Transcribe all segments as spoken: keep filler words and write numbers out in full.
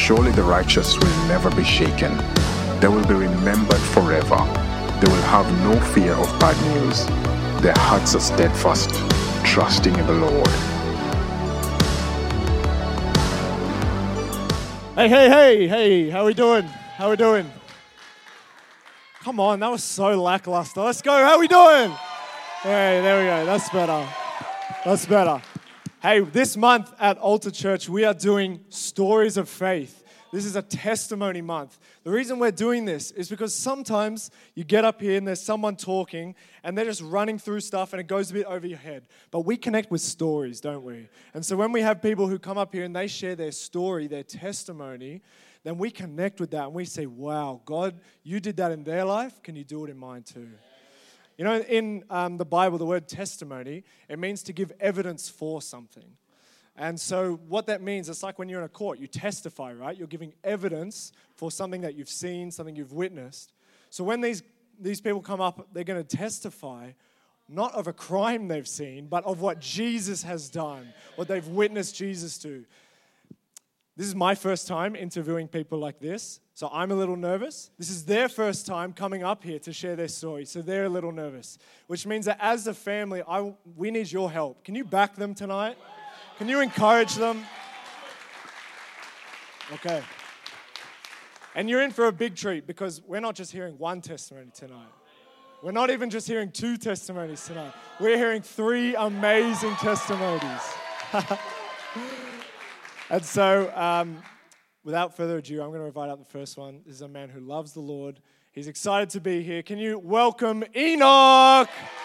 Surely the righteous will never be shaken. They will be remembered forever. They will have no fear of bad news. Their hearts are steadfast, trusting in the Lord. Hey, hey, hey, hey, how we doing? How we doing? Come on, that was so lackluster. Let's go, how we doing? Hey, there we go, that's better. That's better. Hey, this month at Altar Church, we are doing Stories of Faith. This is a testimony month. The reason we're doing this is because sometimes you get up here and there's someone talking and they're just running through stuff and it goes a bit over your head. But we connect with stories, don't we? And so when we have people who come up here and they share their story, their testimony, then we connect with that and we say, wow, God, you did that in their life. Can you do it in mine too? You know, in um, the Bible, the word testimony, it means to give evidence for something. And so what that means, it's like when you're in a court, you testify, right? You're giving evidence for something that you've seen, something you've witnessed. So when these, these people come up, they're going to testify not of a crime they've seen, but of what Jesus has done, what they've witnessed Jesus do. This is my first time interviewing people like this, so I'm a little nervous. This is their first time coming up here to share their story, so they're a little nervous, which means that as a family, I, we need your help. Can you back them tonight? Can you encourage them? Okay. And you're in for a big treat because we're not just hearing one testimony tonight. We're not even just hearing two testimonies tonight. We're hearing three amazing testimonies. And so, um, without further ado, I'm going to invite out the first one. This is a man who loves the Lord. He's excited to be here. Can you welcome Enoch?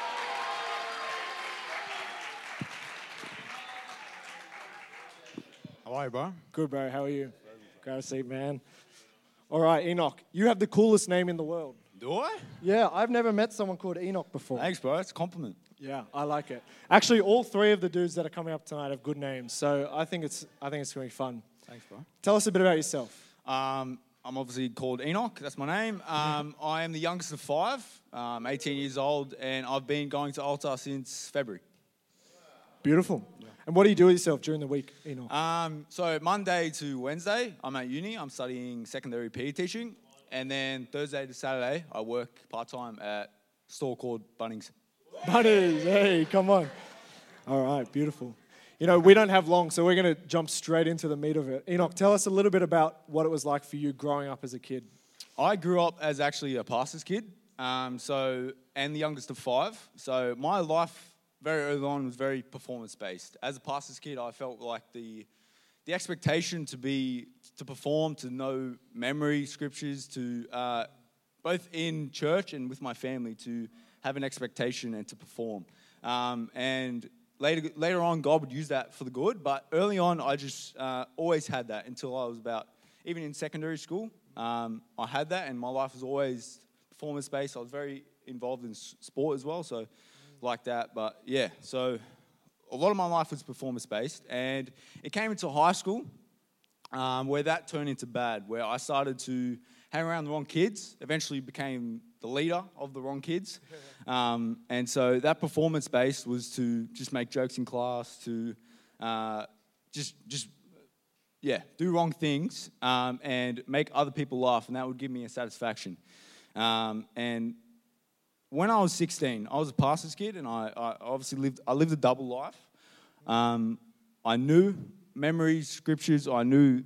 How are you, bro? Good, bro. How are you? Grab a seat, man. All right, Enoch. You have the coolest name in the world. Do I? Yeah, I've never met someone called Enoch before. Thanks, bro. It's a compliment. Yeah, I like it. Actually, all three of the dudes that are coming up tonight have good names, so I think it's I think it's going to be fun. Thanks, bro. Tell us a bit about yourself. Um, I'm obviously called Enoch. That's my name. Um, I am the youngest of five. I'm eighteen years old, and I've been going to altar since February. Beautiful. Yeah. And what do you do with yourself during the week, Enoch? Um, so Monday to Wednesday, I'm at uni. I'm studying secondary P E teaching. And then Thursday to Saturday, I work part-time at a store called Bunnings. Bunnings, hey, come on. All right, beautiful. You know, we don't have long, so we're going to jump straight into the meat of it. Enoch, tell us a little bit about what it was like for you growing up as a kid. I grew up as actually a pastor's kid, um, so and the youngest of five. So my life very early on was very performance-based. As a pastor's kid, I felt like the the expectation to be to perform, to know memory scriptures, to uh, both in church and with my family, to have an expectation and to perform. Um, and later later on, God would use that for the good. But early on, I just uh, always had that until I was about, even in secondary school, um, I had that. And my life was always performance-based. I was very involved in sport as well, so like that. But yeah, so a lot of my life was performance-based. And it came into high school um, where that turned into bad, where I started to hang around the wrong kids, eventually became the leader of the wrong kids. Um, and so that performance-based was to just make jokes in class, to uh, just, just yeah, do wrong things um, and make other people laugh, and that would give me a satisfaction. Um, and when I was sixteen, I was a pastor's kid, and I, I obviously lived, I lived a double life. Um, I knew memories, scriptures, I knew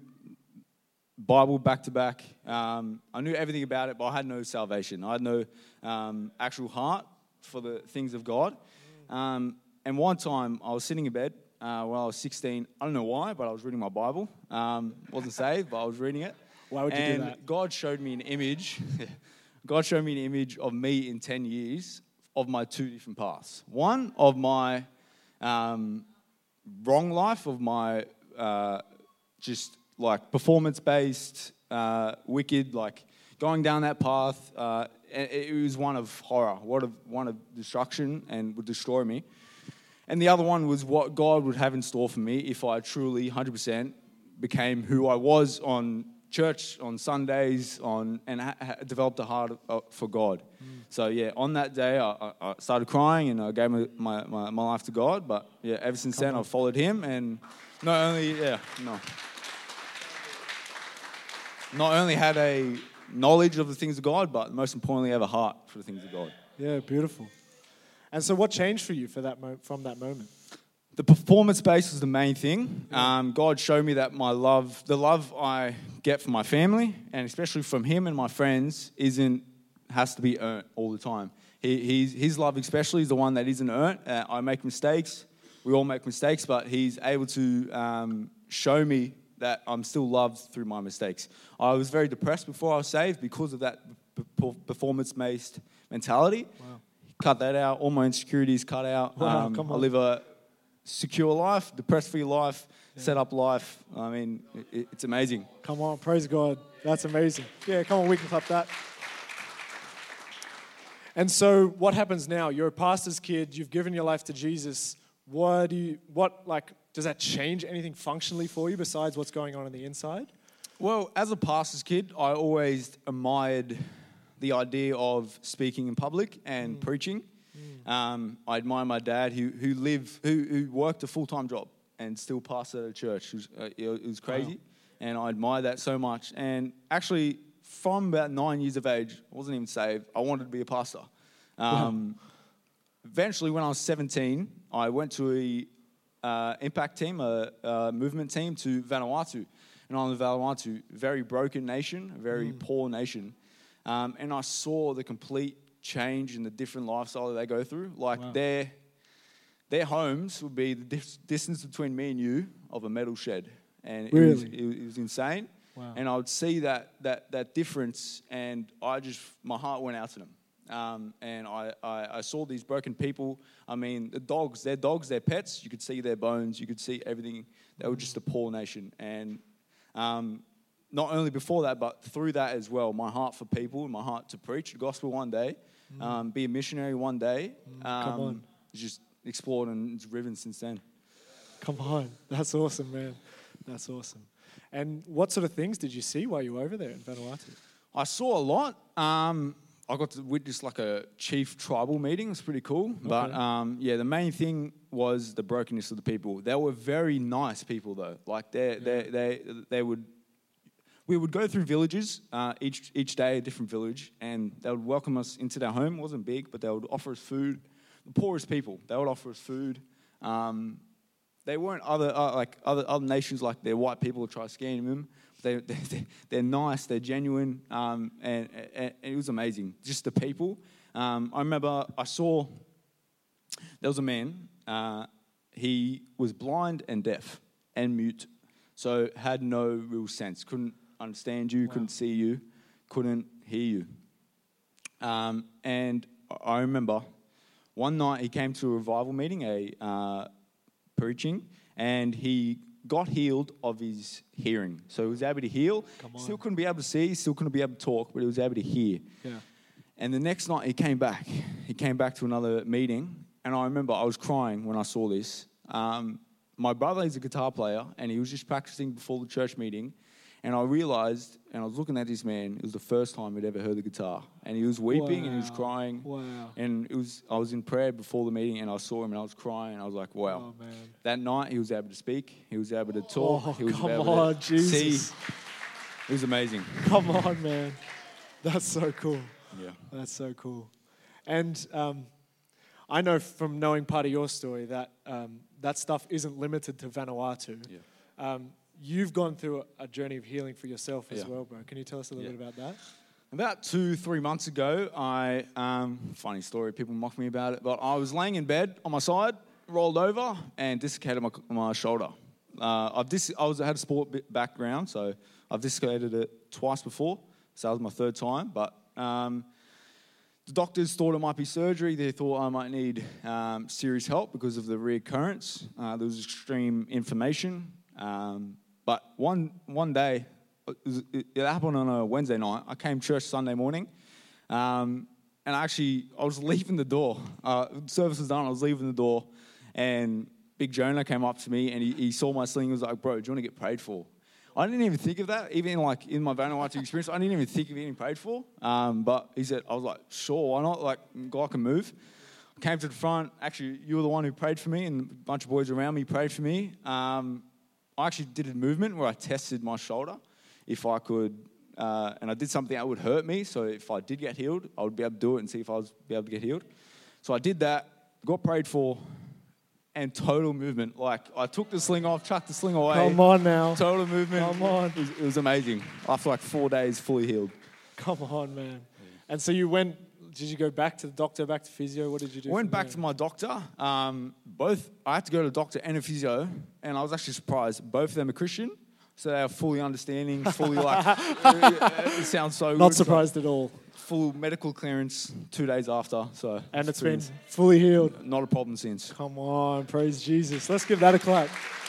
Bible back to back. Um, I knew everything about it, but I had no salvation. I had no um, actual heart for the things of God. Um, and one time, I was sitting in bed uh, when I was sixteen. I don't know why, but I was reading my Bible. Um, wasn't saved, but I was reading it. Why would you and do that? God showed me an image. God showed me an image of me in ten years of my two different paths. One of my um, wrong life, of my uh, just like performance-based, uh, wicked, like going down that path. Uh, it, it was one of horror, one of, one of destruction, and would destroy me. And the other one was what God would have in store for me if I truly, one hundred percent, became who I was on church, on Sundays, on and ha- ha- developed a heart uh, for God. Mm. So yeah, on that day, I, I started crying and I gave my, my, my, my life to God. But yeah, ever since Come then, on. I've followed Him, and not only yeah, no. not only had a knowledge of the things of God, but most importantly, have a heart for the things of God. Yeah, beautiful. And so what changed for you for that mo- from that moment? The performance base was the main thing. Um, God showed me that my love, the love I get from my family, and especially from him and my friends, isn't has to be earned all the time. He, he's, his love especially is the one that isn't earned. Uh, I make mistakes. We all make mistakes, but he's able to um, show me that I'm still loved through my mistakes. I was very depressed before I was saved because of that p- performance-based mentality. Wow. Cut that out. All my insecurities cut out. Wow, um, come I on. live a secure life, depressed-free life, yeah. set up life. I mean, it, it's amazing. Come on, praise God. That's amazing. Yeah, come on, we can clap that. And so what happens now? You're a pastor's kid. You've given your life to Jesus. What do you, what, like, does that change anything functionally for you besides what's going on on the inside? Well, as a pastor's kid, I always admired the idea of speaking in public and mm. preaching. Mm. Um, I admire my dad who who lived, who, who worked a full-time job and still pastored at a church. It was, uh, it was crazy. Wow. And I admire that so much. And actually, from about nine years of age, I wasn't even saved. I wanted to be a pastor. Um, wow. Eventually, when I was seventeen, I went to a uh, impact team, a, a movement team to Vanuatu. And on the Vanuatu, very broken nation, a very mm. poor nation. Um, and I saw the complete change in the different lifestyle that they go through. Like wow. their their homes would be the dis- distance between me and you of a metal shed. And really? it, was, it, was, it was insane. Wow. And I would see that that that difference, and I just, my heart went out to them. Um, and I, I, I saw these broken people. I mean, the dogs, their dogs, their pets, you could see their bones, you could see everything. They were just a poor nation. And um, not only before that, but through that as well, my heart for people, my heart to preach the gospel one day, mm. um, be a missionary one day. Mm. Um, Come on. Just explored and it's driven since then. Come on. That's awesome, man. That's awesome. And what sort of things did you see while you were over there in Vanuatu? I saw a lot. Um, I got to witness like a chief tribal meeting. It was pretty cool. Okay. But um, yeah, the main thing was the brokenness of the people. They were very nice people though. Like they, yeah. they, they, they would, we would go through villages uh, each each day, a different village, and they would welcome us into their home. It wasn't big, but they would offer us food. The poorest people, they would offer us food. Um, they weren't other uh, like other other nations like they're white people who try scamming them. They, they, they're nice, they're genuine, um, and, and it was amazing. Just the people. Um, I remember I saw, there was a man, uh, he was blind and deaf and mute, so had no real sense. Couldn't understand you, wow. couldn't see you, couldn't hear you. Um, and I remember one night he came to a revival meeting, a uh, preaching, and he got healed of his hearing. So he was able to heal. Still couldn't be able to see, still couldn't be able to talk, but he was able to hear. Yeah. And the next night he came back. He came back to another meeting, and I remember I was crying when I saw this. Um, my brother is a guitar player, and he was just practicing before the church meeting, and I realized, and I was looking at this man, it was the first time he'd ever heard the guitar, and he was weeping, wow. and he was crying, wow. and it was. I was in prayer before the meeting, and I saw him, and I was crying, and I was like, wow. Oh, man. That night, he was able to speak, he was able to talk, oh, he was come able on, to Jesus. see. It was amazing. Come on, man. That's so cool. Yeah. That's so cool. And um, I know from knowing part of your story that um, that stuff isn't limited to Vanuatu. Yeah. Um, You've gone through a journey of healing for yourself as yeah. well, bro. Can you tell us a little yeah. bit about that? About two, three months ago, I, um, funny story, people mock me about it, but I was laying in bed on my side, rolled over, and dislocated my, my shoulder. Uh, I've dis- I was I had a sport background, so I've dislocated it twice before, so that was my third time, but um, the doctors thought it might be surgery. They thought I might need um, serious help because of the reoccurrence. Uh, there was extreme inflammation. Um, But one one day, it, it happened on a Wednesday night. I came to church Sunday morning, um, and actually I was leaving the door. Uh, service was done. I was leaving the door, and Big Jonah came up to me, and he, he saw my sling. He was like, "Bro, do you want to get prayed for?" I didn't even think of that. Even in, like in my Vanuatu experience, I didn't even think of getting prayed for. Um, but he said, I was like, "Sure, why not? Like, God can move." I came to the front. Actually, you were the one who prayed for me, and a bunch of boys around me prayed for me. Um, I actually did a movement where I tested my shoulder if I could uh, and I did something that would hurt me. So if I did get healed, I would be able to do it and see if I was be able to get healed. So I did that, got prayed for, and total movement. Like, I took the sling off, chucked the sling away. Come on now. Total movement. Come on. It was, it was amazing. After like four days, fully healed. Come on, man. And so you went, did you go back to the doctor, back to physio? What did you do? I went from back there? to my doctor. Um, both, I had to go to the doctor and a physio, and I was actually surprised. Both of them are Christian, so they are fully understanding, fully like, it sounds so good. Not surprised at all. Full medical clearance two days after. So And it's pretty- been fully healed. not a problem since. Come on, praise Jesus. Let's give that a clap.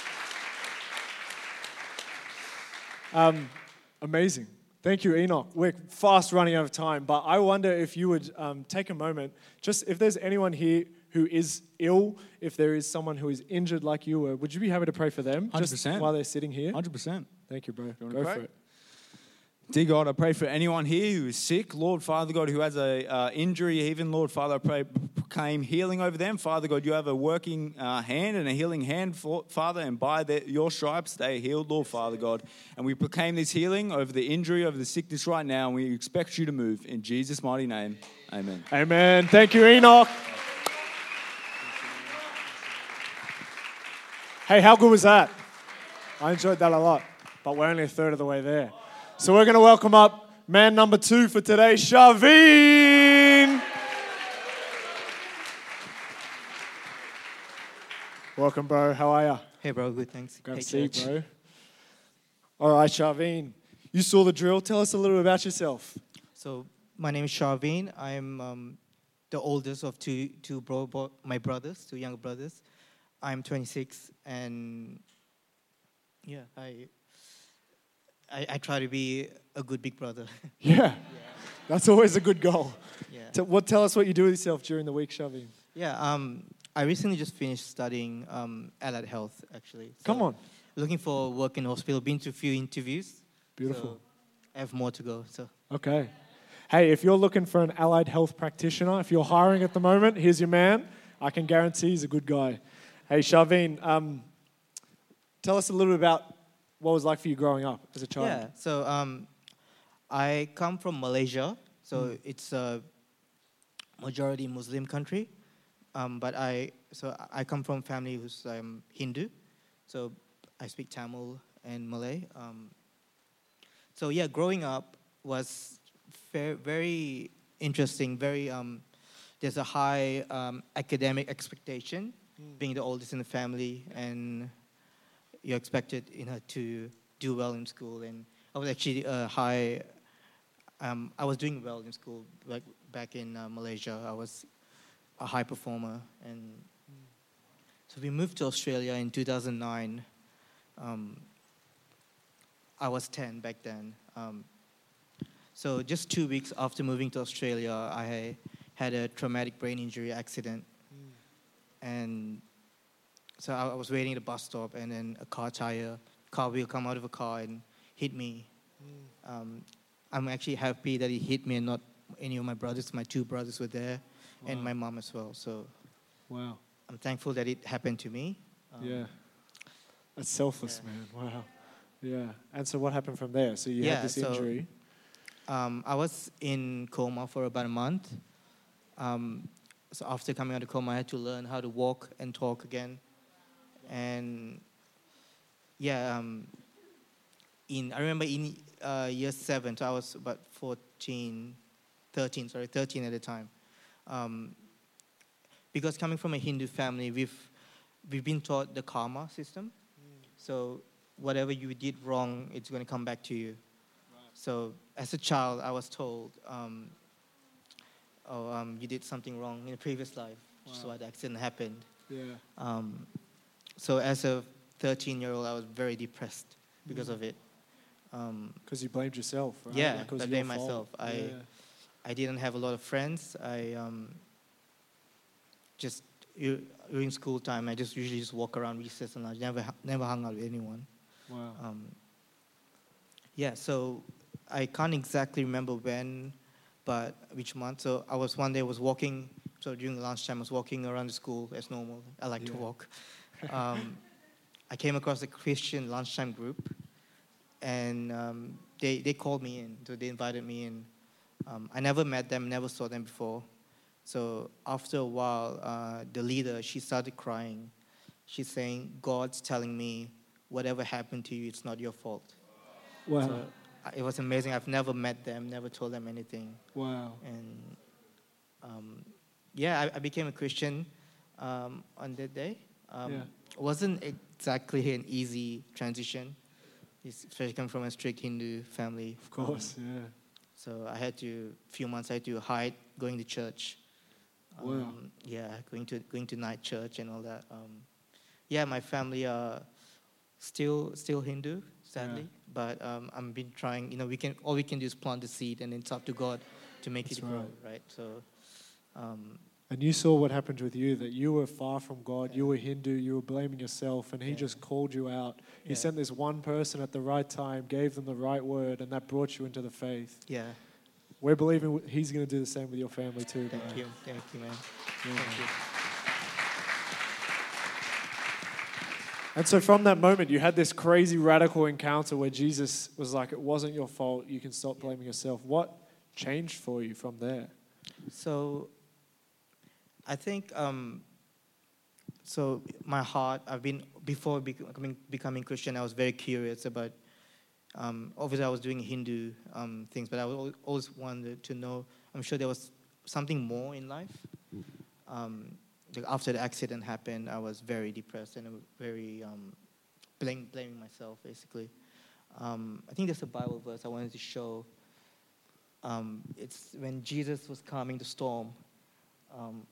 Um, amazing. Thank you, Enoch. We're fast running out of time, but I wonder if you would um, take a moment, just if there's anyone here who is ill, if there is someone who is injured like you were, would you be happy to pray for them? one hundred Just percent. while they're sitting here? one hundred percent. Thank you, bro. wanna Go pray? for it. Dear God, I pray for anyone here who is sick. Lord, Father God, who has a uh, injury, even, Lord, Father, I pray, proclaim healing over them. Father God, you have a working uh, hand and a healing hand, for, Father, and by the, your stripes they are healed, Lord, Father God. And we proclaim this healing over the injury, over the sickness right now, and we expect you to move. In Jesus' mighty name, amen. Amen. Thank you, Enoch. Hey, how good was that? I enjoyed that a lot, but we're only a third of the way there. So we're going to welcome up man number two for today, Shaveen. Welcome, bro. How are you? Hey, bro. Good, thanks. Grab Hey, a seat, church. bro. All right, Shaveen. You saw the drill. Tell us a little bit about yourself. So, my name is Sharveen. I'm um, the oldest of two, two bro, bro, my brothers, two younger brothers. I'm twenty-six, and yeah, I, I, I try to be a good big brother. Yeah. That's always a good goal. yeah. T- what, tell us what you do with yourself during the week, Shaveen. Yeah. Um, I recently just finished studying um, allied health, actually. So Come on. Looking for work in hospital. Been to a few interviews. Beautiful. So I have more to go. So. Okay. Hey, if you're looking for an allied health practitioner, if you're hiring at the moment, here's your man. I can guarantee he's a good guy. Hey, Shaveen, um, tell us a little bit about what it was like for you growing up as a child. Yeah, so um, I come from Malaysia, so it's a majority Muslim country. Um, but I, so I come from a family who's um, Hindu, so I speak Tamil and Malay. Um, so yeah, growing up was fair, very interesting. Very um, there's a high um, academic expectation, being the oldest in the family, and you're expected, you know, to do well in school. And I was actually uh, high. Um, I was doing well in school back back in uh, Malaysia. I was a high performer, and so we moved to Australia in two thousand nine. Um, I was ten back then. Um, so just two weeks after moving to Australia, I had a traumatic brain injury accident. And so I was waiting at a bus stop, and then a car tire, car wheel come out of a car and hit me. Mm. Um, I'm actually happy that it hit me and not any of my brothers. My two brothers were there, wow. and my mom as well. So Wow. I'm thankful that it happened to me. Um, Yeah. That's selfless, yeah. man. Wow. Yeah. And so what happened from there? So you Yeah, had this so- injury. Um, I was in coma for about a month. Um, so after coming out of coma, I had to learn how to walk and talk again. And yeah, um, in I remember in uh, year seven, so I was about fourteen, thirteen, sorry, thirteen at the time. Um, because coming from a Hindu family, we've we've been taught the karma system. Mm. So whatever you did wrong, it's going to come back to you. So as a child, I was told, um, oh, um, you did something wrong in a previous life, which is Wow. why the accident happened. Yeah. Um, so as a thirteen-year-old, I was very depressed because Mm. of it. Um, Because you blamed yourself, right? Yeah, Like, it was I your blamed fault. myself. I- Yeah. I didn't have a lot of friends. I um, just u- during school time, I just usually just walk around recess and I never hu- never hung out with anyone. Wow. Um, yeah, so I can't exactly remember when, but which month. So I was one day I was walking. So during lunchtime, I was walking around the school as normal. I like to Yeah. walk. Um, I came across a Christian lunchtime group, and um, they, they called me in, so they invited me in. Um, I never met them, never saw them before. So after a while, uh, the leader, she started crying. She's saying, God's telling me, whatever happened to you, it's not your fault. Wow. So uh, it was amazing. I've never met them, never told them anything. Wow. And um, yeah, I, I became a Christian um, on that day. Um, Yeah. It wasn't exactly an easy transition, especially coming from a strict Hindu family. Of course, Um, yeah. So I had to, a few months I had to hide going to church. Wow. Um, yeah, going to going to night church and all that. Um, yeah, my family are still still Hindu, sadly. Yeah. But um, I've been trying. You know, we can all we can do is plant the seed, and it's up to God to make That's it grow, right. right? So, um, And you saw what happened with you, that you were far from God, you were Hindu, you were blaming yourself, and He Yeah. just called you out. He Yeah. sent this one person at the right time, gave them the right word, and that brought you into the faith. yeah. We're believing He's going to do the same with your family too. Thank bro. you, thank you, man. Yeah. Thank you. And so from that moment, you had this crazy radical encounter where Jesus was like, it wasn't your fault, you can stop blaming yourself. What changed for you from there? So, I think, um, so my heart, I've been, before becoming, becoming Christian, I was very curious about, um, obviously I was doing Hindu um, things, but I al- always wanted to know, I'm sure there was something more in life. Um, like after the accident happened, I was very depressed and very um, blame, blaming myself, basically. Um, I think there's a Bible verse I wanted to show. Um, it's when Jesus was calming the storm. Um,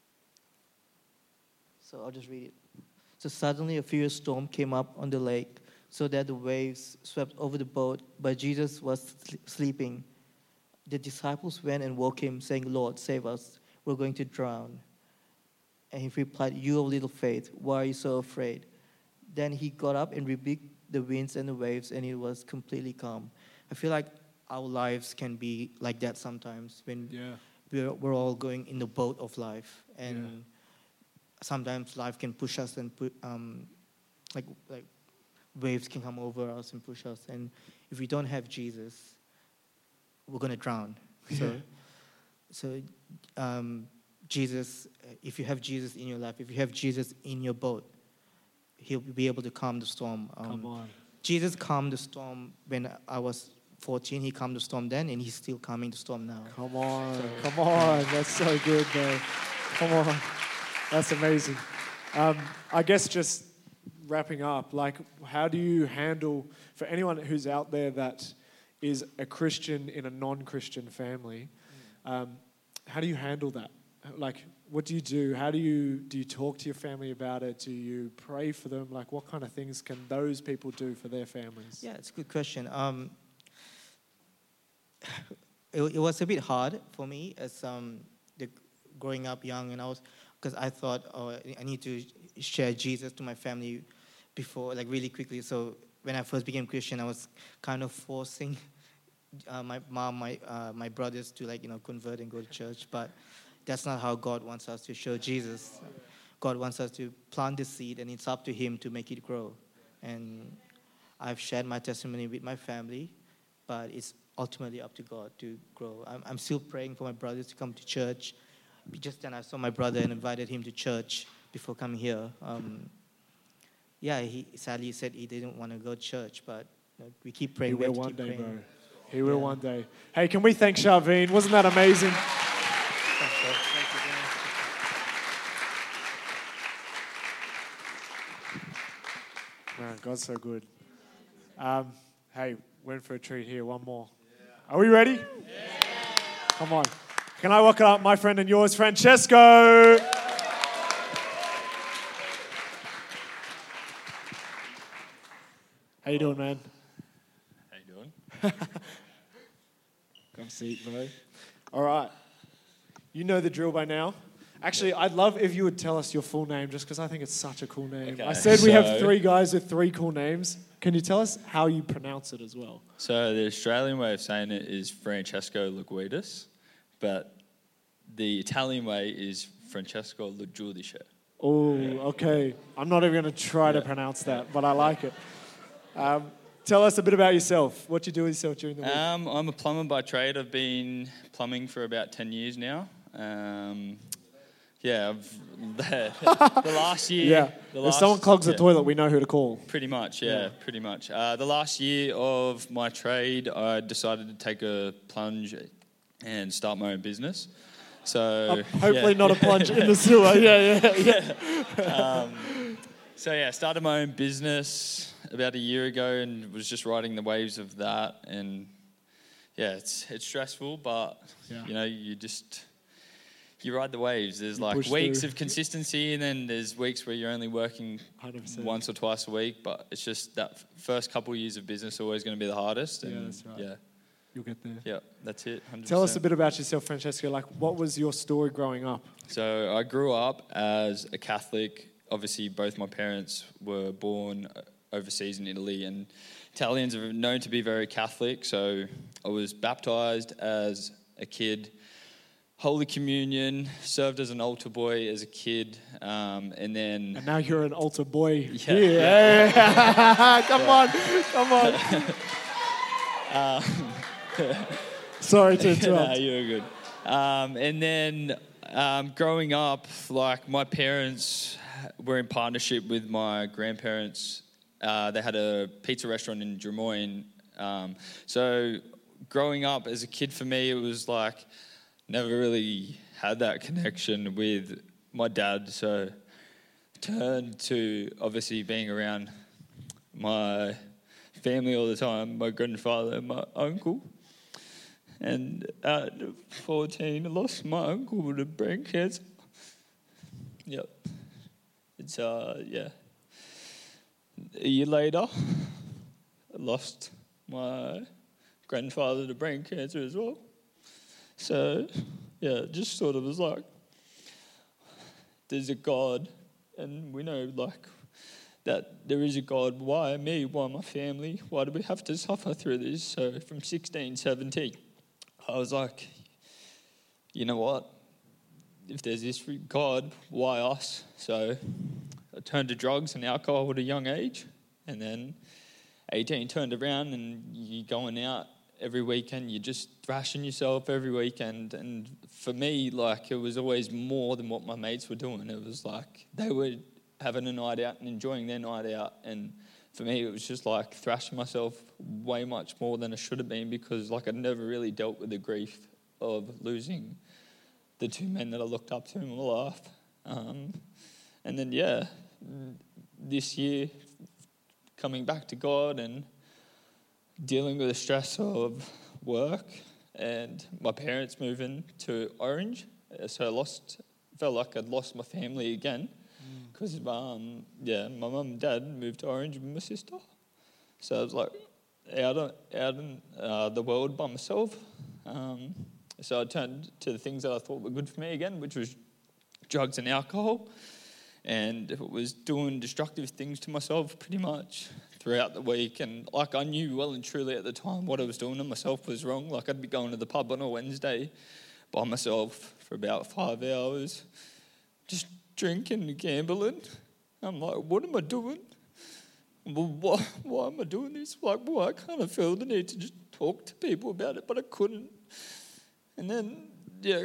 so I'll just read it. So suddenly a furious storm came up on the lake, so that the waves swept over the boat, but Jesus was sl- sleeping. The disciples went and woke him, saying, Lord, save us, we're going to drown. And he replied, you of little faith, why are you so afraid? Then he got up and rebuked the winds and the waves, and it was completely calm. I feel like our lives can be like that sometimes when Yeah. we're, we're all going in the boat of life. And Yeah. sometimes life can push us and put, um, like, like waves can come over us and push us. And if we don't have Jesus, we're going to drown. So, Yeah. so um, Jesus, if you have Jesus in your life, if you have Jesus in your boat, He'll be able to calm the storm. Um, Come on. Jesus calmed the storm when I was fourteen. He calmed the storm then, and He's still calming the storm now. Come on. So- Come on. That's so good, bro. Come on. That's amazing. Um, I guess just wrapping up, like, how do you handle, for anyone who's out there that is a Christian in a non-Christian family, um, how do you handle that? Like, what do you do? How do you, do you talk to your family about it? Do you pray for them? Like, what kind of things can those people do for their families? Yeah, it's a good question. Um, it, it was a bit hard for me as um, the, growing up young, and I was, because I thought, oh, I need to share Jesus to my family before, like really quickly. So when I first became Christian, I was kind of forcing uh, my mom, my uh, my brothers to like you know convert and go to church, but that's not how God wants us to show Jesus. God wants us to plant the seed, and it's up to Him to make it grow. And I've shared my testimony with my family, but it's ultimately up to God to grow. I'm, I'm still praying for my brothers to come to church. Just then I saw my brother and invited him to church before coming here. Um, yeah, he sadly said he didn't want to go to church, but you know, we keep praying. He we have will to one keep day, praying. bro. He will Yeah. one day. Hey, can we thank Sharveen? Wasn't that amazing? Thanks, bro. Thank you very much. Man, God's so good. Um, hey, went for a treat here. One more. Are we ready? Yeah. Come on. Can I welcome up my friend and yours, Francesco? How you doing, man? How you doing? Come seat, bro. All right. You know the drill by now. Actually, I'd love if you would tell us your full name, just because I think it's such a cool name. Okay, I said we have so- three guys with three cool names. Can you tell us how you pronounce it as well? So the Australian way of saying it is Francesco Luguidis, but the Italian way is Francesco Lugiudice. Oh, okay. I'm not even going to try to Yeah. pronounce that, but I like it. Um, Tell us a bit about yourself. What you do with yourself during the week? Um, I'm a plumber by trade. I've been plumbing for about ten years now. Um, yeah, I've, the, the last year... yeah, the if last, someone clogs the yeah, toilet, we know who to call. Pretty much, yeah, Yeah. pretty much. Uh, the last year of my trade, I decided to take a plunge and start my own business. So Uh, hopefully yeah. not a plunge in the sewer. Yeah, yeah, yeah. um, so yeah, started my own business about a year ago and was just riding the waves of that. And yeah, it's it's stressful, but Yeah. you know, you just you ride the waves. There's You like push weeks through. of consistency, and then there's weeks where you're only working one hundred percent. once or twice a week. But it's just that f- first couple of years of business are always going to be the hardest. And Yeah, that's right. Yeah, You'll get there. yeah, that's it. one hundred percent. Tell us a bit about yourself, Francesco. Like, what was your story growing up? So I grew up as a Catholic. Obviously, both my parents were born overseas in Italy, and Italians are known to be very Catholic. So I was baptized as a kid, Holy Communion, served as an altar boy as a kid, um, and then... And now you're an altar boy. Yeah. Yeah. come on, come on. Sorry to no, interrupt. you're good. Um, and then um, growing up, like my parents were in partnership with my grandparents. Uh, they had a pizza restaurant in Drummoyne. Um, so growing up as a kid for me, it was like never really had that connection with my dad. So turned to obviously being around my family all the time, my grandfather and my uncle. And at fourteen, I lost my uncle to brain cancer. Yep. It's, uh, yeah. A year later, I lost my grandfather to brain cancer as well. So, yeah, it just sort of was like, there's a God, and we know, like, that there is a God. Why me? Why my family? Why do we have to suffer through this? So from sixteen, seventeen, I was like, you know what? If there's this God, why us? So I turned to drugs and alcohol at a young age. And then eighteen turned around and you're going out every weekend. You're just thrashing yourself every weekend. And for me, like, it was always more than what my mates were doing. It was like they were having a night out and enjoying their night out. And for me, it was just like thrashing myself way much more than I should have been, because like I'd never really dealt with the grief of losing the two men that I looked up to in my life. Um, and then, yeah, this year, coming back to God and dealing with the stress of work and my parents moving to Orange. So I lost, felt like I'd lost my family again. Because, um, yeah, my mum and dad moved to Orange with my sister. So I was like out, of, out in uh, the world by myself. Um, so I turned to the things that I thought were good for me again, which was drugs and alcohol. And it was doing destructive things to myself pretty much throughout the week. And, like, I knew well and truly at the time what I was doing to myself was wrong. Like, I'd be going to the pub on a Wednesday by myself for about five hours, just drinking and gambling. I'm like, what am I doing? Well, why, why am I doing this? Like, well, I kind of feel the need to just talk to people about it, but I couldn't. And then, yeah.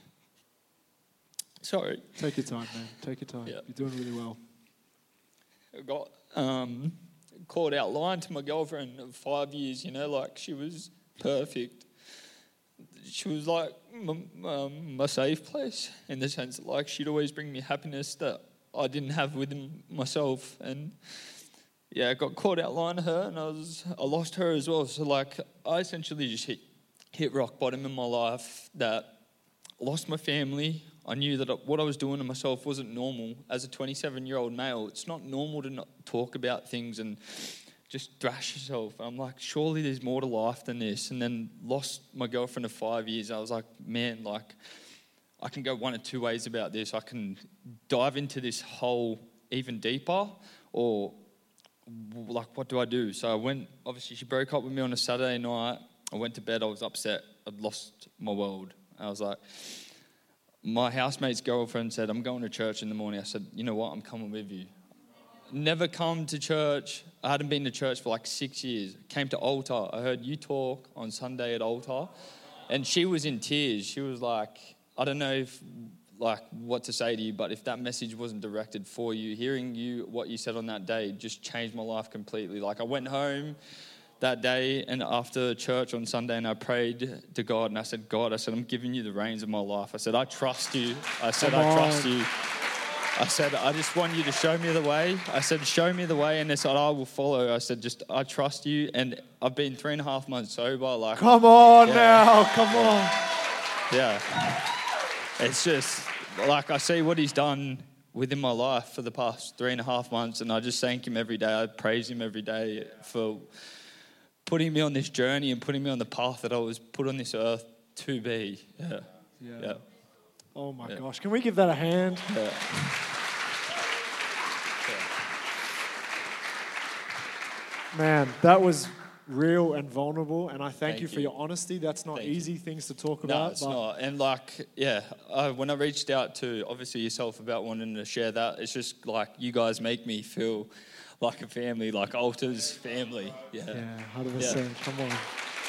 Sorry. Take your time, man. Take your time. Yeah. You're doing really well. I got um, called out lying to my girlfriend of five years, you know, like she was perfect. She was like my, um, my safe place in the sense that, like, she'd always bring me happiness that I didn't have within myself. And yeah, I got caught out lying to her, and I was I lost her as well. So, like, I essentially just hit hit rock bottom in my life. That I lost my family. I knew that what I was doing to myself wasn't normal. As a twenty-seven-year-old male, it's not normal to not talk about things and just thrash yourself. I'm like, surely there's more to life than this. And then lost my girlfriend of five years. I was like, man, like, I can go one of two ways about this. I can dive into this hole even deeper, or like, what do I do? So I went, obviously she broke up with me on a Saturday night. I went to bed, I was upset. I'd lost my world. I was like, my housemate's girlfriend said, I'm going to church in the morning. I said, you know what, I'm coming with you. never come to church. I hadn't been to church for like six years. Came to altar. I heard you talk on Sunday at altar. And she was in tears. She was like, I don't know if, like, what to say to you, but if that message wasn't directed for you, hearing you, what you said on that day just changed my life completely. Like, I went home that day and after church on Sunday and I prayed to God and I said, God, I said, I'm giving you the reins of my life. I said, I trust you. I said, Come I on. trust you. I said, I just want you to show me the way. I said, show me the way, and they said, I will follow. I said, just, I trust you, and I've been three and a half months sober. Like, Come on Yeah. now, come on. yeah. It's just, like, I see what he's done within my life for the past three and a half months, and I just thank him every day. I praise him every day for putting me on this journey and putting me on the path that I was put on this earth to be. Yeah. Yeah. Yeah. Oh my Yeah. gosh, can we give that a hand? Yeah. Man, that was real and vulnerable, and I thank, Thank you for you. your honesty. That's not Thank you. easy things to talk No, about. it's but not. And like, yeah, I, when I reached out to obviously yourself about wanting to share that, it's just like you guys make me feel like a family, like Altars family. Yeah. Yeah, one hundred percent. Come on.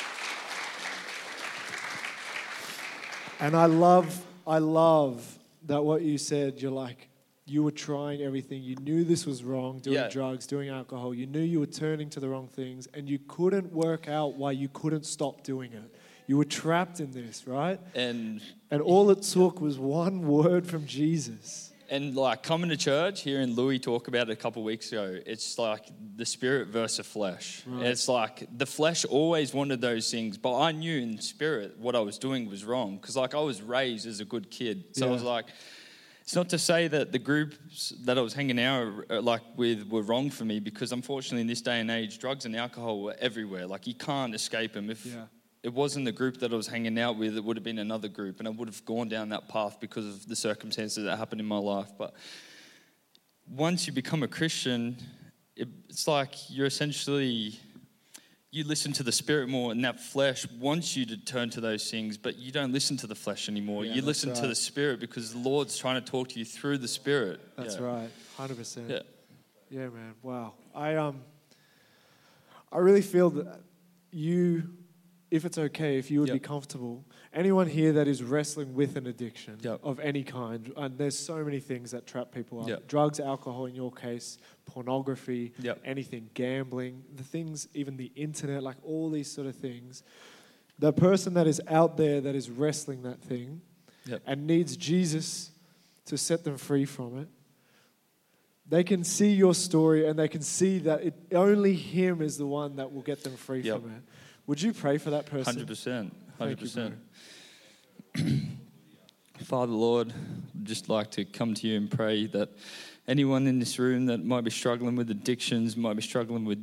And I love, I love that what you said, you're like, you were trying everything. You knew this was wrong, doing Yeah. drugs, doing alcohol. You knew you were turning to the wrong things, and you couldn't work out why you couldn't stop doing it. You were trapped in this, right? And And all it took was one word from Jesus. and like coming to church, hearing Louis talk about it a couple of weeks ago, it's like the spirit versus the flesh. Right. It's like the flesh always wanted those things, but I knew in spirit what I was doing was wrong because like I was raised as a good kid. So I Yeah. was like, it's not to say that the groups that I was hanging out uh, like with were wrong for me because unfortunately in this day and age, drugs and alcohol were everywhere. Like you can't escape them. If Yeah. it wasn't the group that I was hanging out with, it would have been another group and I would have gone down that path because of the circumstances that happened in my life. But once you become a Christian, it, it's like you're essentially, you listen to the spirit more and that flesh wants you to turn to those things, but you don't listen to the flesh anymore. Yeah, you that's listen to right. the spirit because the Lord's trying to talk to you through the spirit. That's Yeah. right, one hundred percent. Yeah. Yeah, man. Wow. I um, I really feel that you, if it's okay, if you would be Yep. comfortable, anyone here that is wrestling with an addiction Yep. of any kind, and there's so many things that trap people up. Yep. Drugs, alcohol in your case, pornography, Yep. anything, gambling, the things, even the internet, like all these sort of things. The person that is out there that is wrestling that thing Yep. and needs Jesus to set them free from it, they can see your story and they can see that it, only Him is the one that will get them free Yep. from it. Would you pray for that person? one hundred percent. one hundred Thank you, percent. Father, Lord, I'd just like to come to you and pray that anyone in this room that might be struggling with addictions, might be struggling with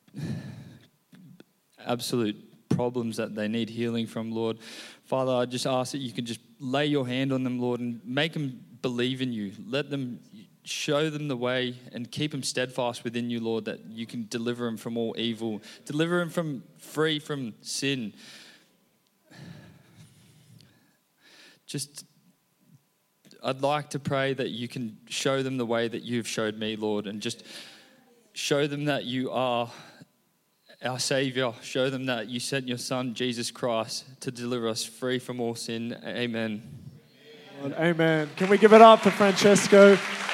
absolute problems that they need healing from, Lord. Father, I just ask that you can just lay your hand on them, Lord, and make them believe in you. Let them show them the way and keep them steadfast within you, Lord, that you can deliver them from all evil, deliver them from free from sin. Just, I'd like to pray that you can show them the way that you've showed me, Lord, and just show them that you are our Savior. Show them that you sent your Son, Jesus Christ, to deliver us free from all sin. Amen. Lord, amen. Can we give it up for Francesco?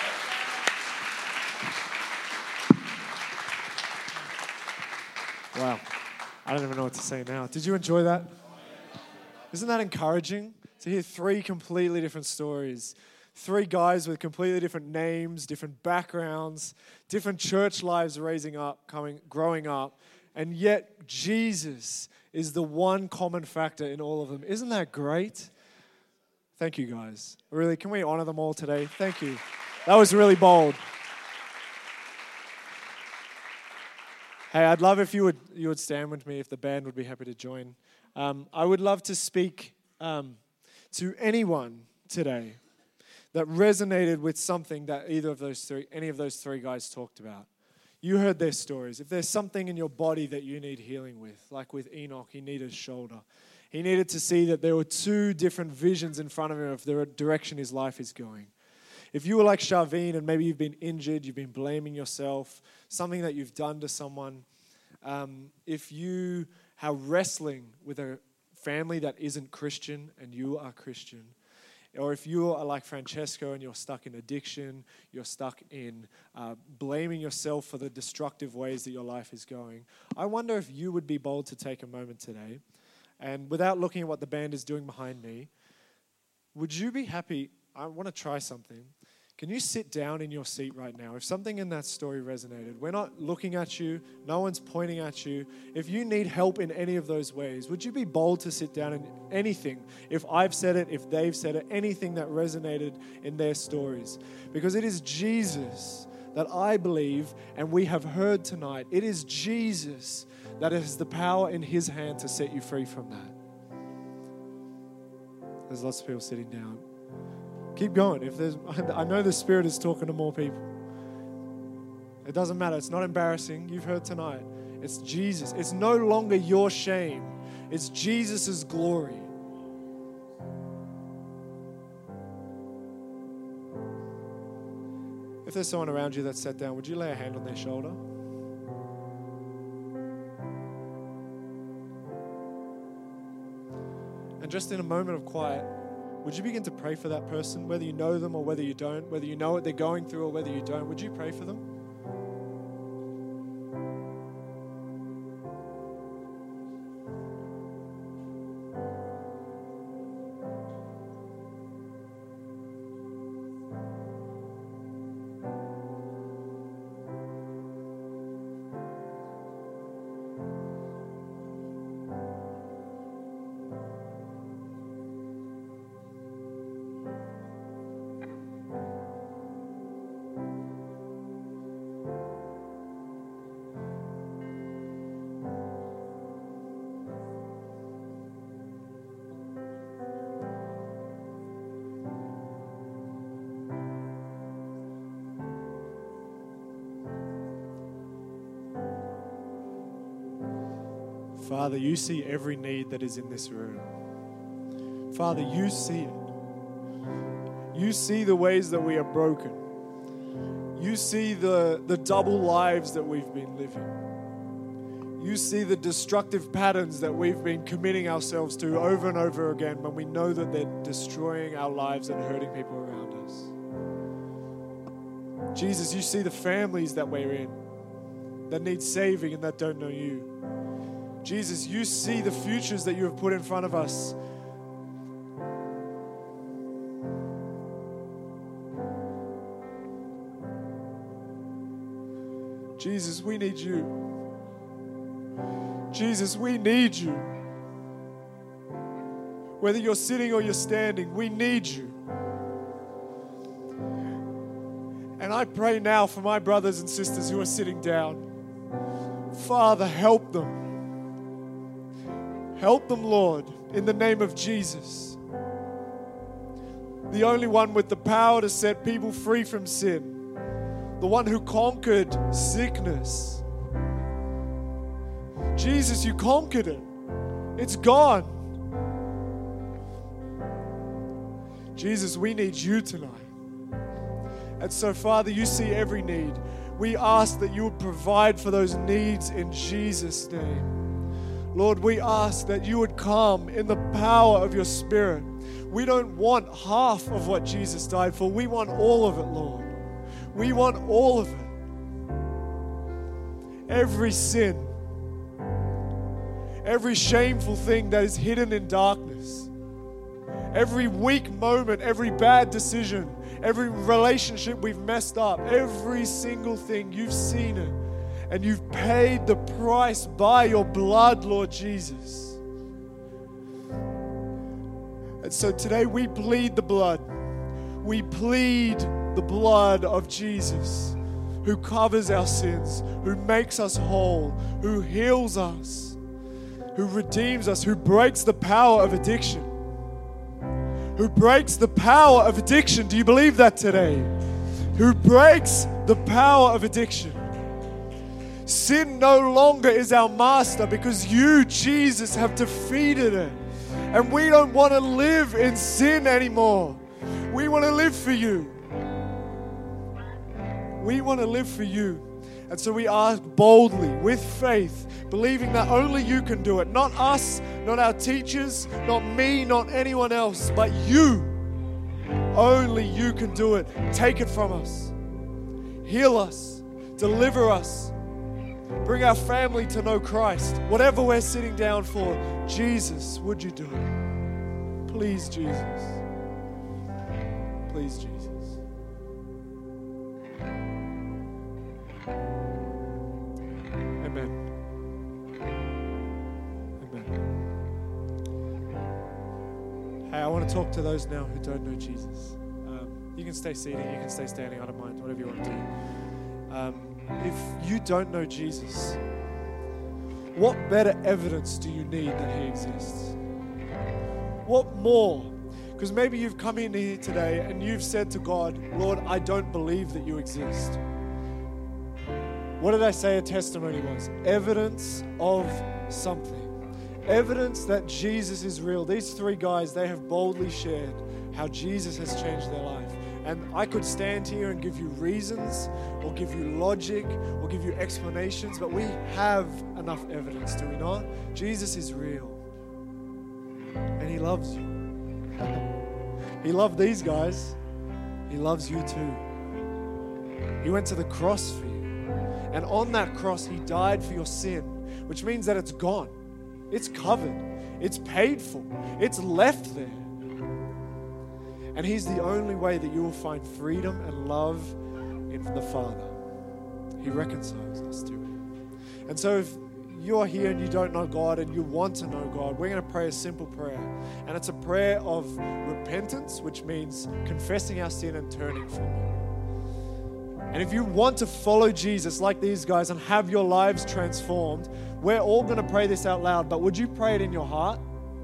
Wow. I don't even know what to say now. Did you enjoy that? Isn't that encouraging to hear three completely different stories? Three guys with completely different names, different backgrounds, different church lives raising up, coming, growing up, and yet Jesus is the one common factor in all of them. Isn't that great? Thank you, guys. Really, can we honor them all today? Thank you. That was really bold. Hey, I'd love if you would you would stand with me, if the band would be happy to join. Um, I would love to speak um, to anyone today that resonated with something that either of those three, any of those three guys talked about. You heard their stories. If there's something in your body that you need healing with, like with Enoch, he needed a shoulder. He needed to see that there were two different visions in front of him of the direction his life is going. If you were like Charvine and maybe you've been injured, you've been blaming yourself, something that you've done to someone, um, if you are wrestling with a family that isn't Christian and you are Christian, or if you are like Francesco and you're stuck in addiction, you're stuck in uh, blaming yourself for the destructive ways that your life is going, I wonder if you would be bold to take a moment today, and without looking at what the band is doing behind me, would you be happy? I want to try something. Can you sit down in your seat right now? If something in that story resonated, we're not looking at you, no one's pointing at you. If you need help in any of those ways, would you be bold to sit down in anything? If I've said it, if they've said it, anything that resonated in their stories. Because it is Jesus that I believe and we have heard tonight. It is Jesus that has the power in his hand to set you free from that. There's lots of people sitting down. Keep going. If there's, I know the Spirit is talking to more people. It doesn't matter. It's not embarrassing. You've heard tonight. It's Jesus. It's no longer your shame. It's Jesus' glory. If there's someone around you that's sat down, would you lay a hand on their shoulder? And just in a moment of quiet, would you begin to pray for that person, whether you know them or whether you don't, whether you know what they're going through or whether you don't? Would you pray for them? Father, you see every need that is in this room. Father, you see it. You see the ways that we are broken. You see the, the double lives that we've been living. You see the destructive patterns that we've been committing ourselves to over and over again when we know that they're destroying our lives and hurting people around us. Jesus, you see the families that we're in that need saving and that don't know you. Jesus, you see the futures that you have put in front of us. Jesus, we need you. Jesus, we need you. Whether you're sitting or you're standing, we need you. And I pray now for my brothers and sisters who are sitting down. Father, help them. Help them, Lord, in the name of Jesus. The only one with the power to set people free from sin. The one who conquered sickness. Jesus, you conquered it. It's gone. Jesus, we need you tonight. And so, Father, you see every need. We ask that you would provide for those needs in Jesus' name. Lord, we ask that you would come in the power of your Spirit. We don't want half of what Jesus died for. We want all of it, Lord. We want all of it. Every sin, every shameful thing that is hidden in darkness, every weak moment, every bad decision, every relationship we've messed up, every single thing, you've seen it. And you've paid the price by your blood, Lord Jesus. And so today we plead the blood. We plead the blood of Jesus, who covers our sins, who makes us whole, who heals us, who redeems us, who breaks the power of addiction. Who breaks the power of addiction. Do you believe that today? Who breaks the power of addiction. Sin no longer is our master because you, Jesus, have defeated it. And we don't want to live in sin anymore. We want to live for you. We want to live for you. And so we ask boldly, with faith, believing that only you can do it. Not us, not our teachers, not me, not anyone else, but you. Only you can do it. Take it from us. Heal us. Deliver us. Bring our family to know Christ. Whatever we're sitting down for, Jesus, would you do it? Please, Jesus. Please, Jesus. Amen. Amen. Hey, I want to talk to those now who don't know Jesus. Um, you can stay seated, you can stay standing, I don't mind, whatever you want to do. Um, if you don't know Jesus, what better evidence do you need that He exists? What more? Because maybe you've come in here today and you've said to God, Lord, I don't believe that you exist. What did I say a testimony was? Evidence of something. Evidence that Jesus is real. These three guys, they have boldly shared how Jesus has changed their life. And I could stand here and give you reasons or give you logic or give you explanations, but we have enough evidence, do we not? Jesus is real. And He loves you. He loved these guys. He loves you too. He went to the cross for you. And on that cross, He died for your sin, which means that it's gone. It's covered. It's paid for. It's left there. And He's the only way that you will find freedom and love in the Father. He reconciles us to Him. And so if you're here and you don't know God and you want to know God, we're going to pray a simple prayer. And it's a prayer of repentance, which means confessing our sin and turning from it. And if you want to follow Jesus like these guys and have your lives transformed, we're all going to pray this out loud, but would you pray it in your heart?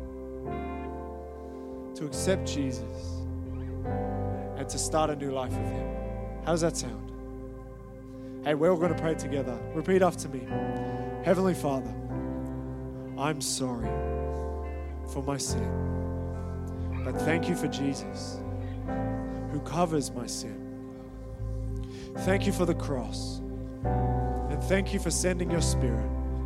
To accept Jesus and to start a new life with Him. How does that sound? Hey, we're all going to pray together. Repeat after me. Heavenly Father, I'm sorry for my sin, but thank you for Jesus who covers my sin. Thank you for the cross, and thank you for sending your Spirit.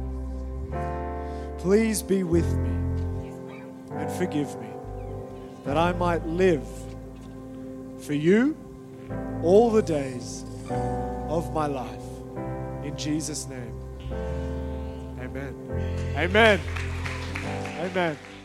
Please be with me and forgive me, that I might live for you all the days of my life. In Jesus' name, amen. Amen. Amen.